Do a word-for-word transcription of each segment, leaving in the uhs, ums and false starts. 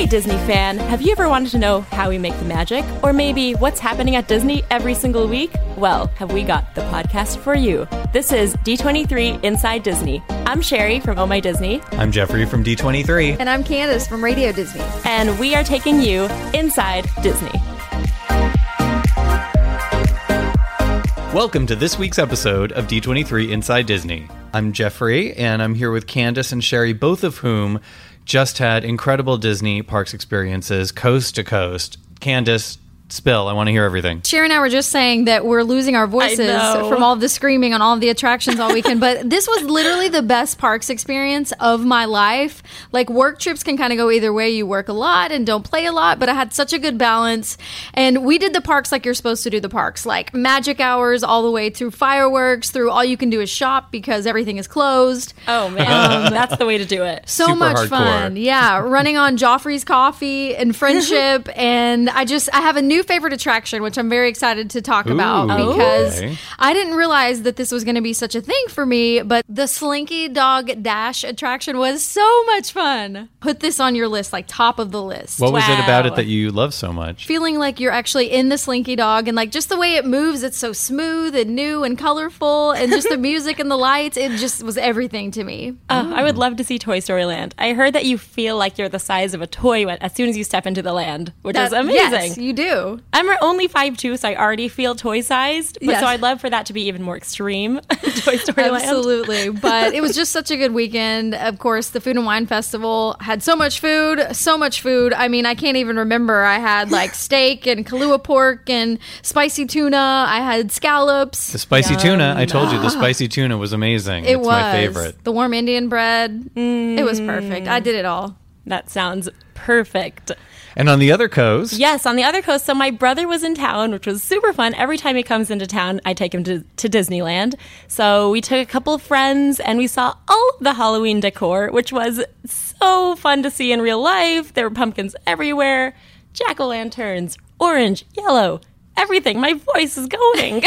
Disney fan, have you ever wanted to know how we make the magic? Or maybe what's happening at Disney every single week? Well, have we got the podcast for you. This is D twenty-three Inside Disney. I'm Sherry from Oh My Disney. I'm Jeffrey from D twenty-three. And I'm Candace from Radio Disney. And we are taking you inside Disney. Welcome to this week's episode of D twenty-three Inside Disney. I'm Jeffrey, and I'm here with Candace and Sherry, both of whom just had incredible Disney parks experiences, coast to coast. Candace, spill. I want to hear everything. Sherry and I were just saying that we're losing our voices from all the screaming on all of the attractions all weekend, but this was literally the best parks experience of my life. Like, work trips can kind of go either way. You work a lot and don't play a lot, but I had such a good balance. And we did the parks like you're supposed to do the parks, like magic hours all the way through fireworks, through all you can do is shop because everything is closed. Oh, man. Um, That's the way to do it. So Super much hardcore. fun. Yeah. Running on Joffrey's Coffee and Friendship. And I just, I have a new favorite attraction, which I'm very excited to talk Ooh, about because okay. I didn't realize that this was going to be such a thing for me, but the Slinky Dog Dash attraction was so much fun. Put this on your list, like top of the list. What was Wow. it about it that you love so much? Feeling like you're actually in the Slinky Dog and like just the way it moves, it's so smooth and new and colorful, and just the music and the lights, it just was everything to me. Oh, I would love to see Toy Story Land. I heard that you feel like you're the size of a toy when, as soon as you step into the land, which That- is amazing. Yes, you do. I'm only five two, so I already feel toy-sized, but Yes. so I'd love for that to be even more extreme. Toy Story Land. Absolutely. But it was just such a good weekend. Of course, the Food and Wine Festival had so much food, so much food. I mean, I can't even remember. I had like steak and Kahlua pork and spicy tuna. I had scallops. The spicy tuna. I told you, the spicy tuna was amazing. It it's was my favorite. The warm Indian bread. It was perfect. I did it all. That sounds perfect. And on the other coast, Yes, on the other coast. So my brother was in town, which was super fun. Every time he comes into town, I take him to, to Disneyland. So we took a couple of friends and we saw all of the Halloween decor, which was so fun to see in real life. There were pumpkins everywhere, jack-o'-lanterns, orange, yellow, everything. My voice is going.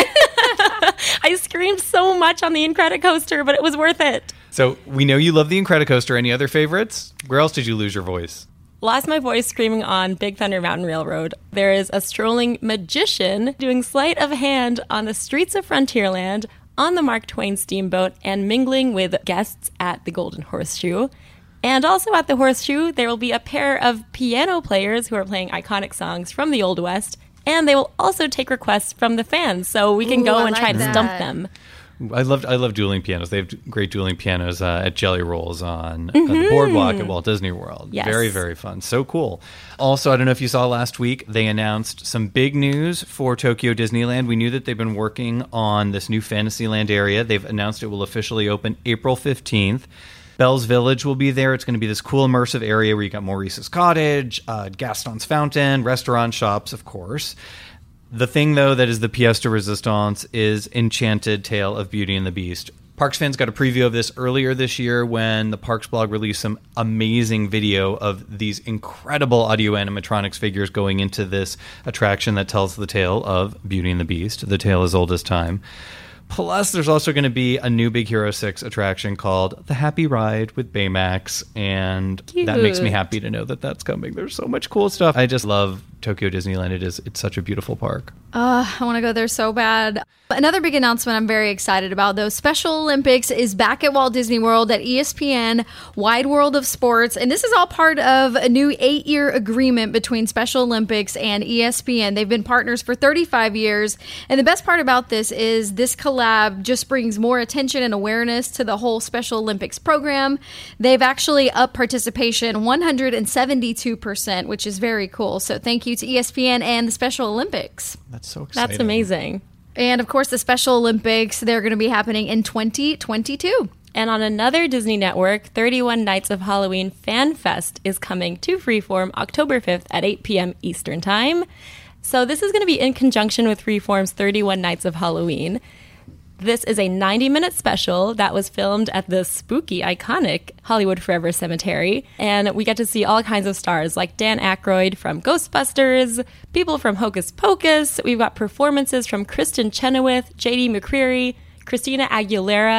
I screamed so much on the Incredicoaster, but it was worth it. so we know you love the Incredicoaster. Any other favorites? Where else did you lose your voice? Lost my voice screaming on Big Thunder Mountain Railroad. There is a strolling magician doing sleight of hand on the streets of Frontierland on the Mark Twain steamboat and mingling with guests at the Golden Horseshoe. And also at the Horseshoe, there will be a pair of piano players who are playing iconic songs from the Old West, and they will also take requests from the fans, so we can Ooh, go I and try like to stump that. them. I love I love dueling pianos. They have great dueling pianos uh, at Jelly Rolls on uh, the boardwalk at Walt Disney World. Yes. Very, very fun. So cool. Also, I don't know if you saw last week, they announced some big news for Tokyo Disneyland. We knew that they've been working on this new Fantasyland area. They've announced it will officially open April fifteenth. Bell's Village will be there. It's going to be this cool immersive area where you got Maurice's Cottage, uh, Gaston's Fountain, restaurant, shops, of course. The thing, though, that is the pièce de résistance is Enchanted Tale of Beauty and the Beast. Parks fans got a preview of this earlier this year when the Parks blog released some amazing video of these incredible audio animatronics figures going into this attraction that tells the tale of Beauty and the Beast, the tale as old as time. Plus, there's also going to be a new Big Hero six attraction called The Happy Ride with Baymax, and Cute. that makes me happy to know that that's coming. There's so much cool stuff. I just love Tokyo Disneyland. It is, it's such a beautiful park. Uh, I want to go there so bad. Another big announcement I'm very excited about, though. Special Olympics is back at Walt Disney World at E S P N Wide World of Sports. And this is all part of a new eight-year agreement between Special Olympics and E S P N. They've been partners for thirty-five years. And the best part about this is this collab just brings more attention and awareness to the whole Special Olympics program. They've actually upped participation one hundred seventy-two percent, which is very cool. So thank you to E S P N and the Special Olympics. That's so exciting. That's amazing. And of course, the Special Olympics, they're going to be happening in twenty twenty-two. And on another Disney network, thirty-one Nights of Halloween Fan Fest is coming to Freeform October fifth at eight p.m. Eastern Time. So this is going to be in conjunction with Freeform's thirty-one Nights of Halloween. This is a ninety-minute special that was filmed at the spooky, iconic Hollywood Forever Cemetery. And we get to see all kinds of stars like Dan Aykroyd from Ghostbusters, people from Hocus Pocus. We've got performances from Kristen Chenoweth, J D McCreary, Christina Aguilera,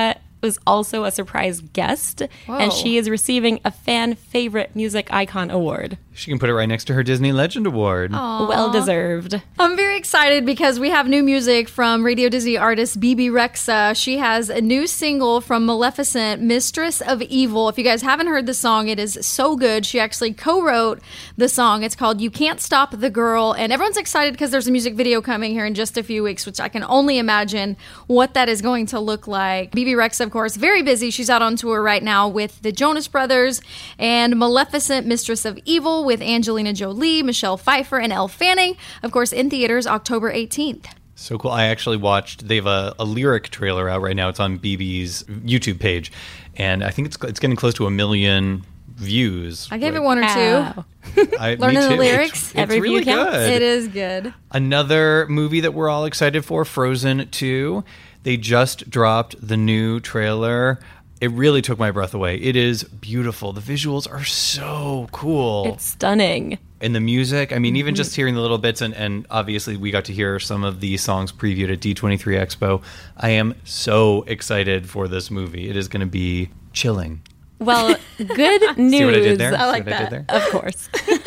is also a surprise guest, Whoa. and she is receiving a fan favorite music icon award. She can put it right next to her Disney Legend Award. Well deserved. I'm very excited because we have new music from Radio Disney artist Bebe Rexha. She has a new single from Maleficent, Mistress of Evil. If you guys haven't heard the song, it is so good. She actually co-wrote the song. It's called You Can't Stop the Girl, and everyone's excited because there's a music video coming here in just a few weeks, which I can only imagine what that is going to look like. Bebe Rexha, of course, very busy. She's out on tour right now with the Jonas Brothers, and Maleficent, Mistress of Evil with Angelina Jolie, Michelle Pfeiffer, and Elle Fanning, of course, in theaters October eighteenth. So cool. I actually watched, they have a, a lyric trailer out right now. It's on Bebe's YouTube page, and I think it's it's getting close to a million views. I gave Like, it one or Wow. two. I, Learning me the too. lyrics, It's, it's every view really counts. good. It is good. Another movie that we're all excited for, Frozen two. They just dropped the new trailer. It really took my breath away. It is beautiful. The visuals are so cool. It's stunning. And the music, I mean, even just hearing the little bits, and, and obviously we got to hear some of the songs previewed at D twenty-three Expo. I am so excited for this movie. It is going to be chilling. Well, good news. See what I did there? I like See what I that. did there? Of course.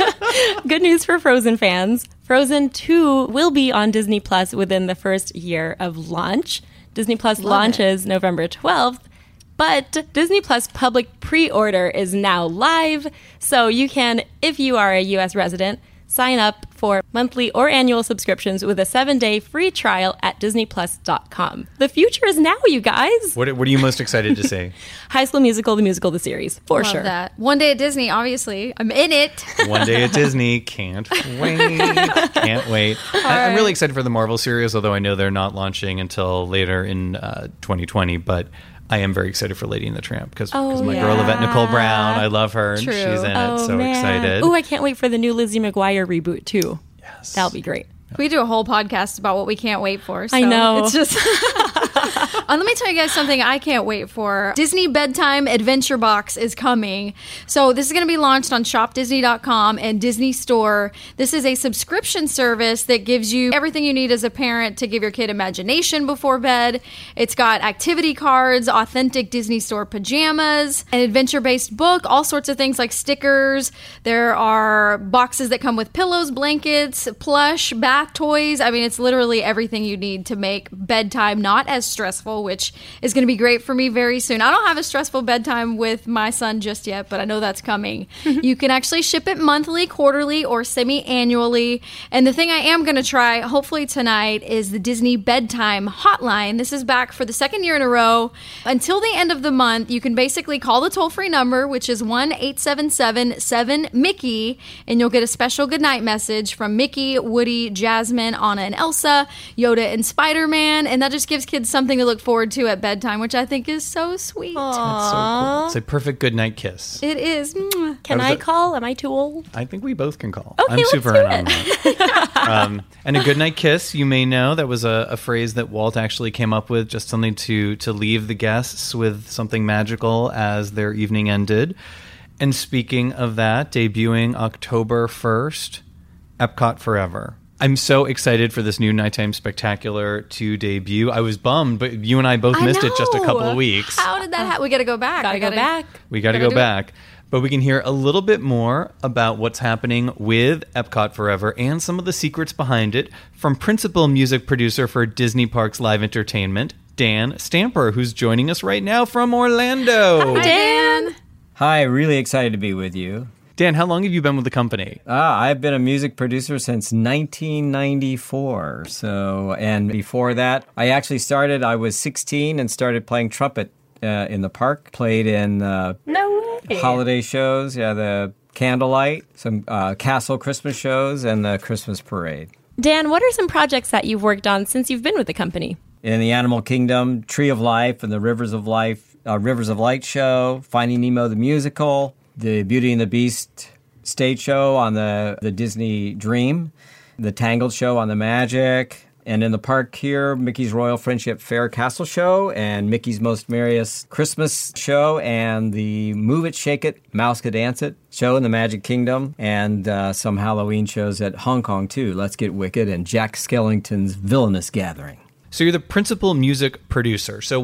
Good news for Frozen fans. Frozen two will be on Disney Plus within the first year of launch. Disney Plus Love launches November twelfth, but Disney Plus public pre-order is now live, so you can, if you are a U S resident, sign up for monthly or annual subscriptions with a seven-day free trial at disney plus dot com. The future is now, you guys. What, what are you most excited to see? High School Musical, the musical, the series, for Love sure. that. One day at Disney, obviously. I'm in it. One day at Disney. Can't wait. Can't wait. I, I'm really excited for the Marvel series, although I know they're not launching until later in uh, twenty twenty. But I am very excited for Lady and the Tramp because Oh, my yeah. girl Yvette Nicole Brown, I love her, and True. she's in it. So man. excited. Oh, I can't wait for the new Lizzie McGuire reboot, too. Yes. That'll be great. We do a whole podcast about what we can't wait for. So I know. It's just. Uh, let me tell you guys something I can't wait for. Disney Bedtime Adventure Box is coming. So this is going to be launched on shop disney dot com and Disney Store. This is a subscription service that gives you everything you need as a parent to give your kid imagination before bed. It's got activity cards, authentic Disney Store pajamas, an adventure-based book, all sorts of things like stickers. There are boxes that come with pillows, blankets, plush, bath toys. I mean, it's literally everything you need to make bedtime not as stressful, which is going to be great for me very soon. I don't have a stressful bedtime with my son just yet, but I know that's coming. You can actually ship it monthly, quarterly, or semi-annually. And the thing I am going to try, hopefully tonight, is the Disney Bedtime Hotline. This is back for the second year in a row. Until the end of the month, you can basically call the toll-free number, which is one eight seven seven seven Mickey, and you'll get a special goodnight message from Mickey, Woody, Jasmine, Anna, and Elsa, Yoda, and Spider-Man. And that just gives kids something to look forward to at bedtime, which I think is so sweet. That's so cool. It's a perfect goodnight kiss. It is. Mwah. Can That was I a- call? Am I too old? I think we both can call. Okay, I'm let's super do in on that. um, and a goodnight kiss, you may know, that was a, a phrase that Walt actually came up with, just something to to leave the guests with something magical as their evening ended. And speaking of that, debuting October first, Epcot Forever. I'm so excited for this new Nighttime Spectacular to debut. I was bummed, but you and I both I missed it just a know. couple of weeks. How did that happen? We got to go back. Gotta I go back. We got to Gotta go do it. back. But we can hear a little bit more about what's happening with Epcot Forever and some of the secrets behind it from principal music producer for Disney Parks Live Entertainment, Dan Stamper, who's joining us right now from Orlando. Hi, Dan. Hi, really excited to be with you. Dan, how long have you been with the company? Ah, I've been a music producer since nineteen ninety-four. So, and before that, I actually started, I was sixteen and started playing trumpet uh, in the park. Played in uh, No way. holiday shows, yeah, the Candlelight, some uh, Castle Christmas shows, and the Christmas Parade. Dan, what are some projects that you've worked on since you've been with the company? In the Animal Kingdom, Tree of Life and the Rivers of Life, uh, Rivers of Light show, Finding Nemo the musical, the Beauty and the Beast stage show on the, the Disney Dream, the Tangled show on the Magic, and in the park here, Mickey's Royal Friendship Fair Castle show, and Mickey's Most Merriest Christmas show, and the Move It, Shake It, Mouse Could Dance It show in the Magic Kingdom, and uh, some Halloween shows at Hong Kong too, Let's Get Wicked, and Jack Skellington's Villainous Gathering. So you're the principal music producer. So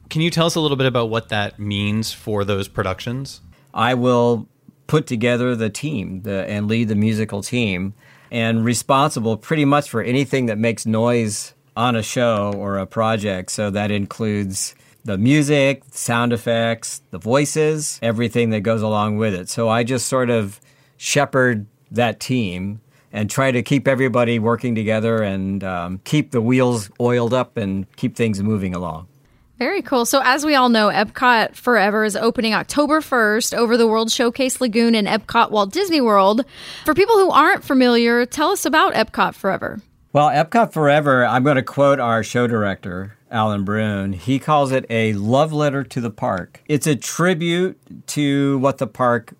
Can you tell us a little bit about what that means for those productions? I will put together the team the, and lead the musical team, and responsible pretty much for anything that makes noise on a show or a project. So that includes the music, sound effects, the voices, everything that goes along with it. So I just sort of shepherd that team and try to keep everybody working together and um, keep the wheels oiled up and keep things moving along. Very cool. So as we all know, Epcot Forever is opening October first over the World Showcase Lagoon in Epcot Walt Disney World. For people who aren't familiar, tell us about Epcot Forever. Well, Epcot Forever, I'm going to quote our show director, Alan Brune. He calls it a love letter to the park. It's a tribute to what the park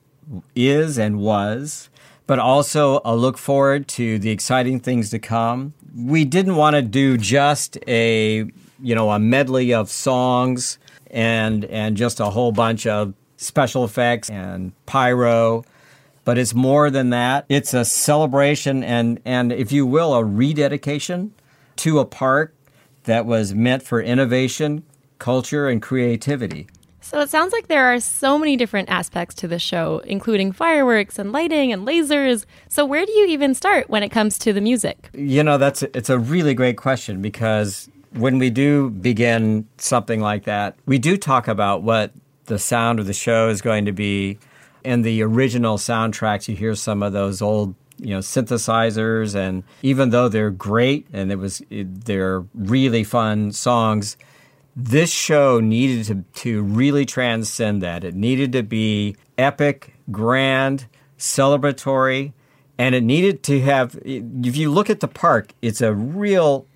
is and was, but also a look forward to the exciting things to come. We didn't want to do just a, you know, a medley of songs and and just a whole bunch of special effects and pyro, but it's more than that. It's a celebration and, and if you will, a rededication to a park that was meant for innovation, culture, and creativity. So it sounds like there are so many different aspects to the show, including fireworks and lighting and lasers. So where do you even start when it comes to the music? You know, that's it's a really great question, because when we do begin something like that, we do talk about what the sound of the show is going to be. In the original soundtracks, you hear some of those old, you know, synthesizers, and even though they're great and it was they're really fun songs, this show needed to, to really transcend that. It needed to be epic, grand, celebratory, and it needed to have, if you look at the park, it's a real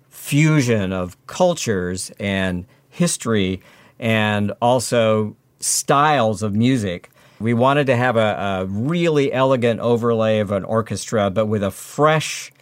fusion of cultures and history and also styles of music. We wanted to have a, a really elegant overlay of an orchestra, but with a fresh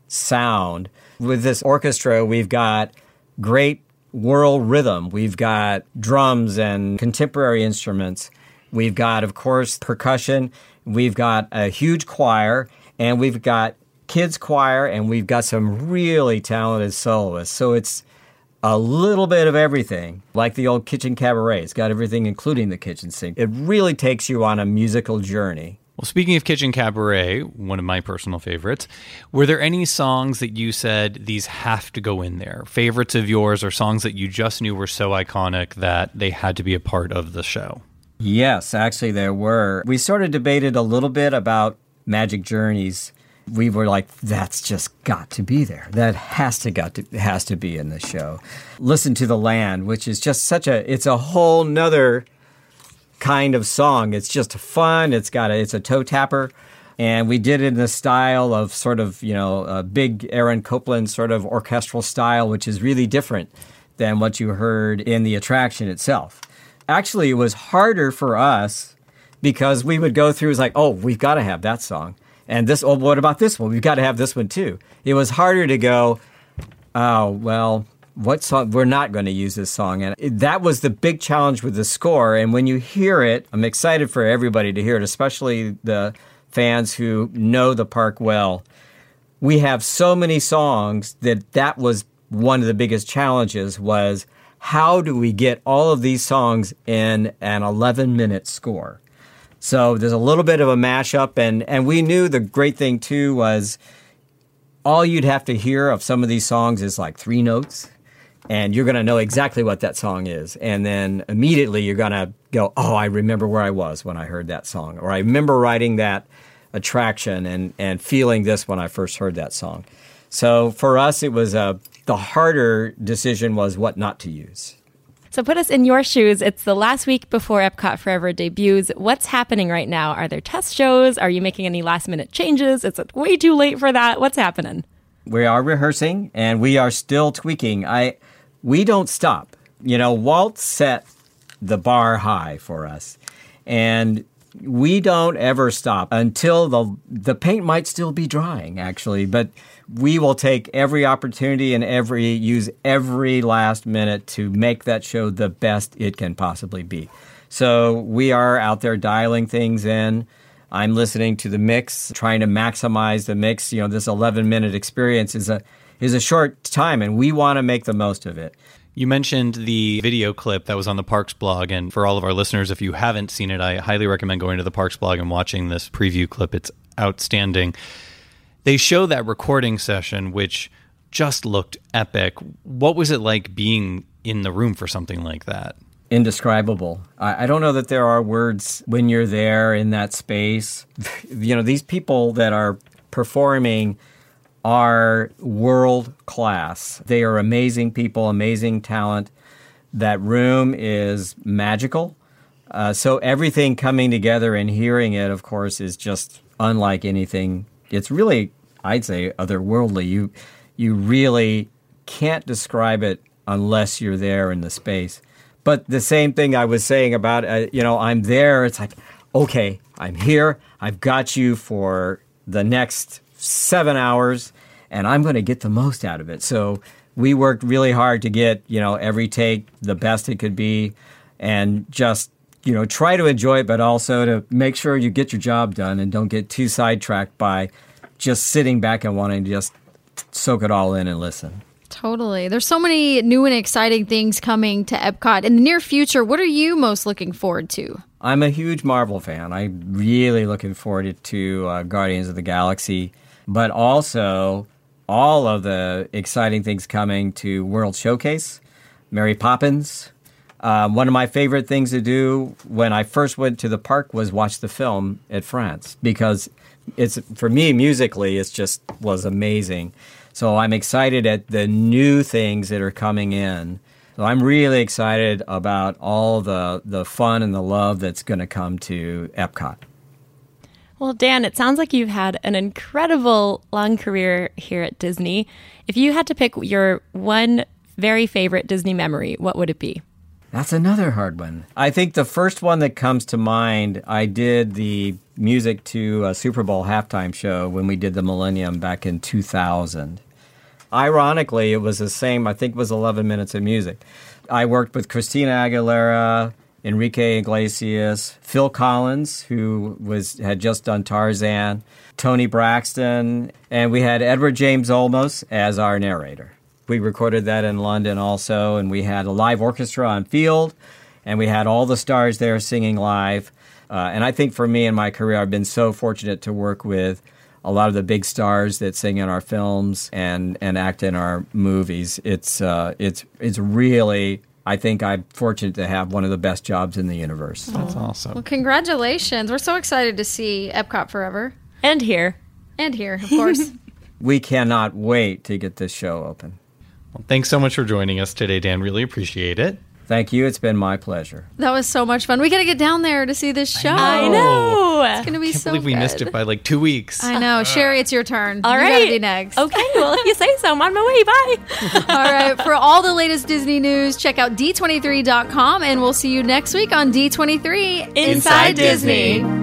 sound. With this orchestra, we've got great world rhythm. We've got drums and contemporary instruments. We've got, of course, percussion. We've got a huge choir, and we've got kids choir, and we've got some really talented soloists. So it's a little bit of everything, like the old kitchen cabaret. It's got everything, including the kitchen sink. It really takes you on a musical journey. Well, speaking of Kitchen Cabaret, one of my personal favorites, were there any songs that you said these have to go in there? Favorites of yours, or songs that you just knew were so iconic that they had to be a part of the show? Yes, actually there were. We sort of debated a little bit about Magic Journeys. We were like, that's just got to be there. That has to got to has to be in the show. Listen to the Land, which is just such a it's a whole nother kind of song. It's just fun. It's got a, it's a toe tapper, and we did it in the style of sort of, you know, a big Aaron Copland sort of orchestral style, which is really different than what you heard in the attraction itself. Actually, it was harder for us because we would go through, it's like, oh, we've got to have that song. And this, oh, what about this one? We've got to have this one too. It was harder to go, oh, well, what song? We're not going to use this song. And it, that was the big challenge with the score. And when you hear it, I'm excited for everybody to hear it, especially the fans who know the park well. We have so many songs that that was one of the biggest challenges, was how do we get all of these songs in an eleven-minute score? So there's a little bit of a mashup, and, and we knew the great thing, too, was all you'd have to hear of some of these songs is like three notes, and you're going to know exactly what that song is. And then immediately you're going to go, oh, I remember where I was when I heard that song, or I remember riding that attraction and, and feeling this when I first heard that song. So for us, it was a, the harder decision was what not to use. So put us in your shoes. It's the last week before Epcot Forever debuts. What's happening right now? Are there test shows? Are you making any last minute changes? Is it way too late for that? What's happening? We are rehearsing, and we are still tweaking. I, we don't stop. You know, Walt set the bar high for us, and we don't ever stop until the the paint might still be drying, actually, but we will take every opportunity and every use every last minute to make that show the best it can possibly be. So we are out there dialing things in. I'm listening to the mix, trying to maximize the mix. You know, this eleven-minute experience is a is a short time, and we want to make the most of it. You mentioned the video clip that was on the Parks blog, and for all of our listeners, if you haven't seen it, I highly recommend going to the Parks blog and watching this preview clip. It's outstanding. They show that recording session, which just looked epic. What was it like being in the room for something like that? Indescribable. I, I don't know that there are words when you're there in that space. You know, these people that are performing are world class. They are amazing people, amazing talent. That room is magical. Uh, so everything coming together and hearing it, of course, is just unlike anything. It's really, I'd say, otherworldly. You, you really can't describe it unless you're there in the space. But the same thing I was saying about, uh, you know, I'm there. It's like, okay, I'm here. I've got you for the next seven hours, and I'm going to get the most out of it. So we worked really hard to get, you know, every take the best it could be, and just, you know, try to enjoy it, but also to make sure you get your job done and don't get too sidetracked by just sitting back and wanting to just soak it all in and listen. Totally. There's so many new and exciting things coming to Epcot. In the near future, what are you most looking forward to? I'm a huge Marvel fan. I'm really looking forward to uh, Guardians of the Galaxy, but also all of the exciting things coming to World Showcase, Mary Poppins. Um, one of my favorite things to do when I first went to the park was watch the film at France, because it's, for me, musically, it just was amazing. So I'm excited at the new things that are coming in. So I'm really excited about all the, the fun and the love that's going to come to Epcot. Well, Dan, it sounds like you've had an incredible long career here at Disney. If you had to pick your one very favorite Disney memory, what would it be? That's another hard one. I think the first one that comes to mind, I did the music to a Super Bowl halftime show when we did the Millennium back in two thousand. Ironically, it was the same, I think it was eleven minutes of music. I worked with Christina Aguilera, Enrique Iglesias, Phil Collins, who was had just done Tarzan, Tony Braxton, and we had Edward James Olmos as our narrator. We recorded that in London also, and we had a live orchestra on field, and we had all the stars there singing live. Uh, and I think for me in my career, I've been so fortunate to work with a lot of the big stars that sing in our films and, and act in our movies. It's uh, it's it's really, I think I'm fortunate to have one of the best jobs in the universe. That's awesome. Well, congratulations. We're so excited to see Epcot Forever. And here. And here, of course. We cannot wait to get this show open. Well, thanks so much for joining us today, Dan. Really appreciate it. Thank you. It's been my pleasure. That was so much fun. We got to get down there to see this show. I know. It's going to be I can't so believe we good. missed it by like two weeks. I know. Sherry, it's your turn. All you right. gotta be next. Okay, well, if you say so, I'm on my way. Bye. All right. For all the latest Disney news, check out D twenty-three dot com, and we'll see you next week on D twenty-three Inside Disney.